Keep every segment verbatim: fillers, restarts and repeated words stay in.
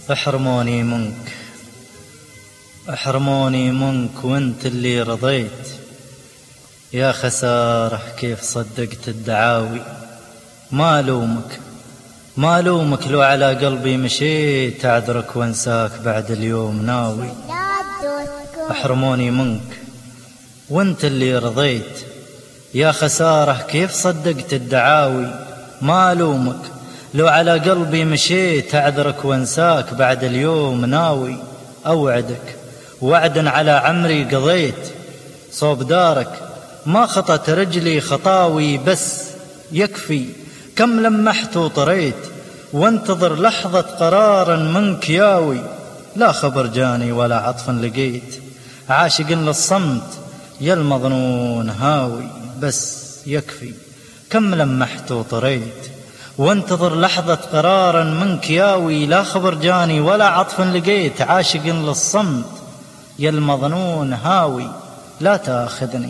احرموني منك احرموني منك وانت اللي رضيت، يا خساره كيف صدقت الدعاوي. ما لومك ما لومك لو على قلبي مشيت، اعذرك وانساك بعد اليوم ناوي. احرموني منك وانت اللي رضيت، يا خساره كيف صدقت الدعاوي. ما لومك لو على قلبي مشيت، اعذرك وانساك بعد اليوم ناوي. اوعدك وعدا على عمري قضيت، صوب دارك ما خطت رجلي خطاوي. بس يكفي كم لمحت وطريت، وانتظر لحظة قرارا منك ياوي. لا خبر جاني ولا عطف لقيت، عاشق للصمت يا المظنون هاوي. بس يكفي كم لمحت وطريت، وانتظر لحظة قرارا منك ياوي. لا خبر جاني ولا عطف لقيت، عاشق للصمت يا المظنون هاوي. لا تأخذني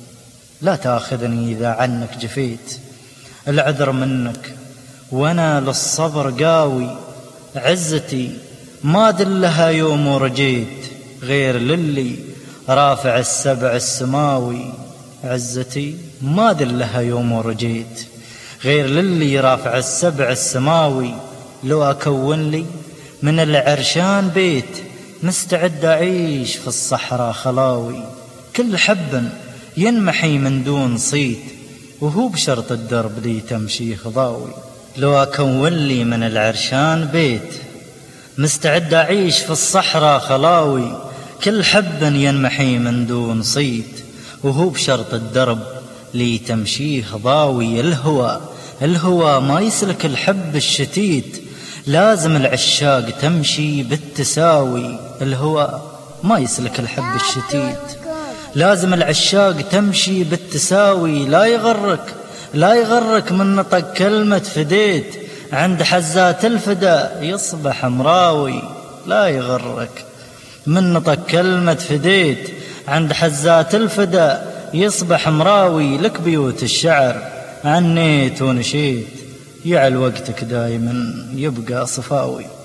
لا تأخذني إذا عنك جفيت، العذر منك وانا للصبر قاوي. عزتي ما دلها يوم ورجيت، غير للي رافع السبع السماوي. عزتي ما دلها يوم ورجيت، غير للي رافع السبع السماوي. لو أكون لي من العرشان بيت، مستعد أعيش في الصحراء خلاوي. كل حب ينمحي من دون صيت، وهو بشرط الدرب لي تمشي خضاوي. لو أكون لي من العرشان بيت، مستعد أعيش في الصحراء خلاوي. كل حب ينمحي من دون صيت، وهو بشرط الدرب لي تمشي خضاوي. الهوى الهوى ما يسلك الحب الشتيت، لازم العشاق تمشي بالتساوي. الهوى ما يسلك الحب الشتيت، لازم العشاق تمشي بالتساوي. لا يغرك لا يغرك من نطق كلمة فديت، عند حزات الفدا يصبح مراوي. لا يغرك من نطق كلمة فديت، عند حزات الفدا يصبح مراوي. لك بيوت الشعر عنيت ونشيت، يعل وقتك دايما يبقى صفاوي.